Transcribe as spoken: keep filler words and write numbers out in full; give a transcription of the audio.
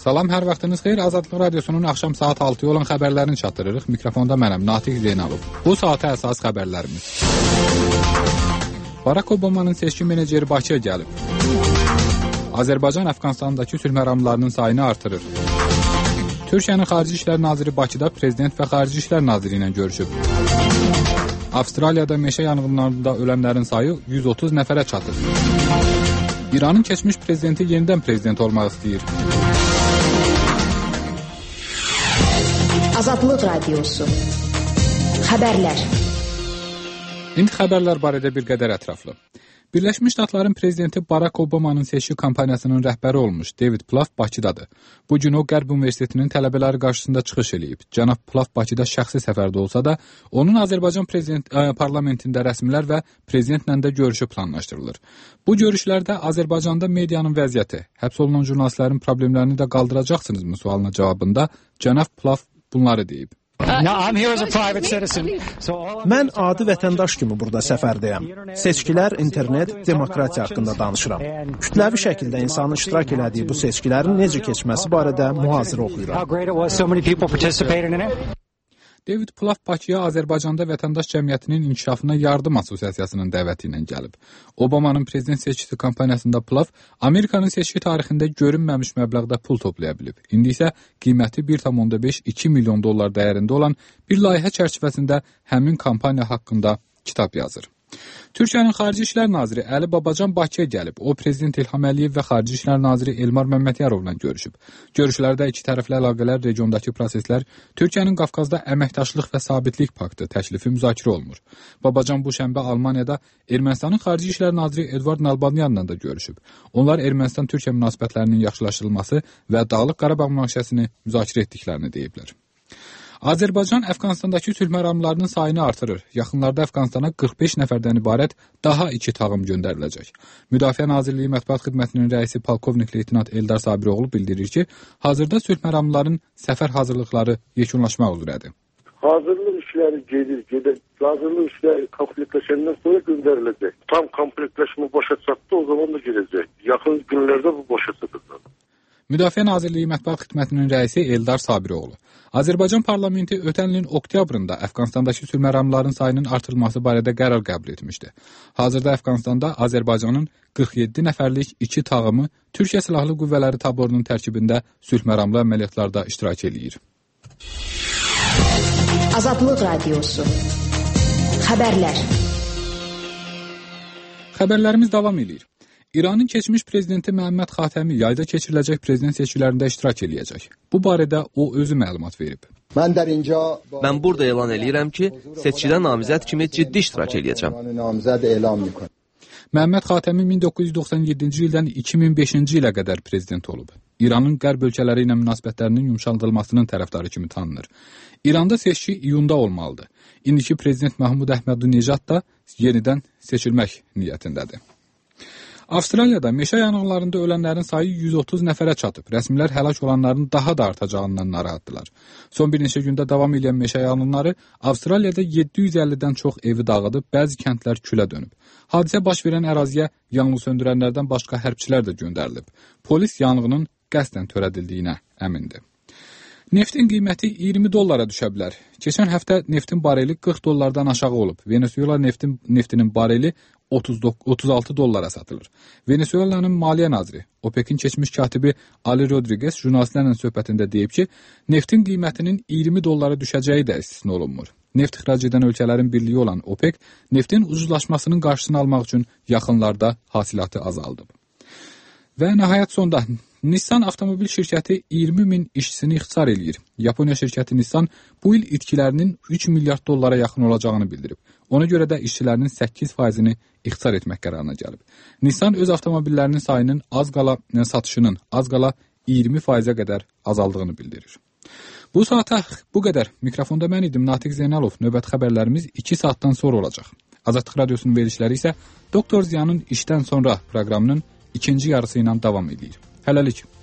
Salam, hər vaxtınız xeyir. Azadlıq Radiosunun axşam saat altıya olan xəbərlərini çatdırırıq. Mikrofonda mənəm, Natiq Zeynalov. Bu saata əsas xəbərlərimiz. Barack Obamanın seçki meneceri Bakıya gəlib. Azərbaycan Əfqanistandakı sülh məramlarının sayını artırır. Türkiyənin Xarici İşlər Naziri Bakıda Prezident və Xarici İşlər Naziri ilə görüşüb. Avstraliyada meşə yanğınlarında ölənlərin sayı yüz otuz nəfərə çatır. İranın keçmiş prezidenti yenidən prezident olmaq istəyir. Azadlıq Radiosu. Xəbərlər. İndi xəbərlər barədə bir qədər ətraflı. Birləşmiş Ştatların prezidenti Barack Obamanın seçki kampaniyasının rəhbəri olmuş David Plouffe Bakıdadır. Bu gün o Qərb Universitetinin tələbələri qarşısında çıxış eləyib. Cənab Plouffe Bakıda şəxsi səfərdə olsa da, onun Azərbaycan prezident, ə, parlamentində rəsmilər və prezidentlə də görüşü planlaşdırılır. Bu görüşlərdə Azərbaycanda medianın vəziyyəti, həbs olunan jurnalistlərin problemlərini də qaldıracaqsınızmı sualına cavabında cənab Plouffe bunları deyib. Mən adi vətəndaş kimi burada səfərdəyəm. Seçkilər, internet, demokratiya haqqında danışıram. Kütləvi şəkildə insanın iştirak elədiyi bu seçkilərin necə keçməsi barədə mühazirə oxuyuram. David Plouffe Bakıya Azərbaycanda vətəndaş cəmiyyətinin inkişafına yardım assosiasiyasının dəvəti ilə gəlib. Obamanın prezident seçkisi kampaniyasında Plouffe Amerikanın seçki tarixində görünməmiş məbləğdə pul toplaya bilib. İndi isə qiyməti bir tam onda beş iki milyon dollar dəyərində olan bir layihə çərçivəsində həmin kampaniya haqqında kitab yazır. Türkiyənin Xarici İşlər Naziri Əli Babacan Bakıya gəlib. O, Prezident İlham Əliyev və Xarici İşlər Naziri Elmar Məmmədyarovla görüşüb. Görüşlərdə iki tərəfli əlaqələr, regiondakı proseslər, Türkiyənin Qafqazda əməkdaşlıq və sabitlik paktı təklifi müzakirə olunur. Babacan bu şənbə Almaniyada Ermənistanın Xarici İşlər Naziri Edvard Nalbanyanla da görüşüb. Onlar Ermənistan-Türkiyə münasibətlərinin yaxşılaşdırılması və Dağlıq Qarabağ münaqişəsini müzakirə etdiklərini deyiblər. Azərbaycan Əfqanistandakı sülh məramlarının sayını artırır. Yaxınlarda Əfqanistana qırx beş nəfərdən ibarət daha iki tağım göndəriləcək. Müdafiə Nazirliyi Mətbuat Xidmətinin rəisi polkovnik leytenant Eldar Sabiroğlu bildirir ki, hazırda sülh məramlarının səfər hazırlıqları yekunlaşmaq üzrədir. Hazırlıq işləri gedir, gedir. Hazırlıq işləri komplektləşəndən sonra göndəriləcək. Tam komplektləşmə başa çatdı, o zaman da gedəcək. Yaxın günlərdə bu başa çatacaq. Müdafiə Nazirliyi Mətbuat Xidmətinin rəisi Eldar Sabiroğlu. Azərbaycan parlamenti ötən ilin oktyabrında Əfqanistandakı sülh məramlarının sayının artırılması barədə qərar qəbul etmişdi. Hazırda Əfqanistanda Azərbaycanın qırx yeddi nəfərlik iki tağımı Türkiyə Silahlı Qüvvələri taborunun tərkibində sülh məramlı əməliyyatlarda iştirak eləyir. Azadlıq Radiosu. Xəbərlər. Xəbərlərimiz davam edir. İranın keçmiş prezidenti Məhəmməd Xatəmi yayda keçiriləcək prezident seçkilərində iştirak eləyəcək. Bu barədə o özü məlumat verib. Mən burada elan eləyirəm ki, seçkidə namizəd kimi ciddi iştirak eləyəcəm. Məhəmməd Xatəmi min doqquz yüz doxsan yeddinci ildən iki min beşinci ilə qədər prezident olub. İranın qərb ölkələri ilə münasibətlərinin yumşaldılmasının tərəfdarı kimi tanınır. İranda seçki iyunda olmalıdır. İndiki prezident Mahmud Əhməd-Necad da yenidən seçilmək niyyətindədir. Avstraliyada meşə yanğınlarında ölənlərin sayı yüz otuz nəfərə çatıb. Rəsmilər həlak olanların daha da artacağından narahatdırlar. Son bir neçə gündə davam edən meşə yanğınları Avstraliyada yeddi yüz əllidən çox evi dağıdıb, bəzi kəndlər külə dönüb. Hadisə baş verən əraziyə yanğın söndürənlərdən başqa hərbçilər də göndərilib. Polis yanğının qəsdən törədildiyinə əmindir. Neftin qiyməti iyirmi dollara düşə bilər. Keçən həftə neftin bareli qırx dollardan aşağı olub. Venezuela neftin, neftinin bareli otuz altı dollara satılır. Venezuelanın Maliyyə Naziri, OPEC-in keçmiş katibi Ali Rodriguez jurnalistlərlə söhbətində deyib ki, neftin qiymətinin iyirmi dollara düşəcəyi də istisna olunmur. Neft ixrac edən ölkələrin birliyi olan OPEC, neftin ucuzlaşmasının qarşısını almaq üçün yaxınlarda hasilatı azaldıb. Və nəhayət sonda Nissan avtomobil şirkəti iyirmi min işçisini ixtisar eləyir. Yaponiya şirkəti Nissan bu il itkilərinin üç milyard dollara yaxın olacağını bildirib. Ona görə də işçilərinin səkkiz faizini ixtisar etmək qərarına gəlib. Nissan öz avtomobillərinin sayının az qala satışının az qala iyirmi faizə qədər azaldığını bildirir. Bu saata bu qədər. Mikrofonda mən idim, Natiq Zeynalov. Növbəti xəbərlərimiz iki saatdan sonra olacaq. Azadlıq Radiosunun verilişləri isə Doktor Ziyanın işdən sonra proqramının ikinci yarısı ilə davam edir. Hələlik.